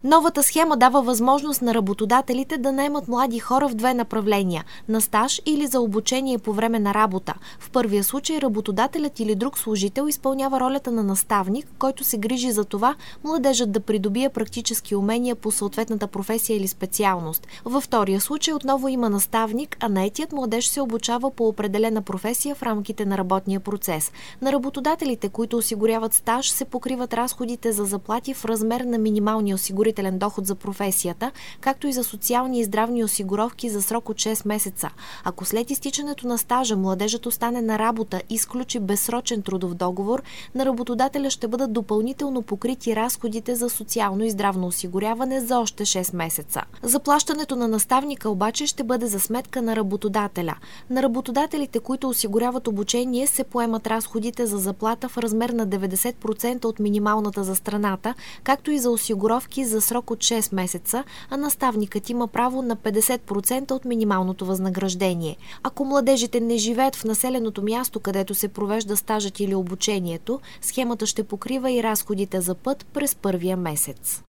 Новата схема дава възможност на работодателите да наемат млади хора в две направления – на стаж или за обучение по време на работа. В първия случай работодателят или друг служител изпълнява ролята на наставник, който се грижи за това младежът да придобие практически умения по съответната професия или специалност. Във втория случай отново има наставник, а наетият младеж се обучава по определена професия в рамките на работния процес. На работодателите, които осигуряват стаж, се покриват разходите за заплати в размер на минималния осигурителен доход за професията, както и за социални и здравни осигуровки за срок от 6 месеца. Ако след изтичането на стажа младежът остане на работа и сключи безсрочен трудов договор, на работодателя ще бъдат допълнително покрити разходите за социално и здравно осигуряване за още 6 месеца. Заплащането на наставника обаче ще бъде за сметка на работодателя. На работодателите, които осигуряват обучение, се поемат разходите за заплата в размер на 90% от минималната за страната, както и за осигуровки за срок от 6 месеца, а наставникът има право на 50% от минималното възнаграждение. Ако младежите не живеят в населеното място, където се провежда стажът или обучението, схемата ще покрива и разходите за път през първия месец.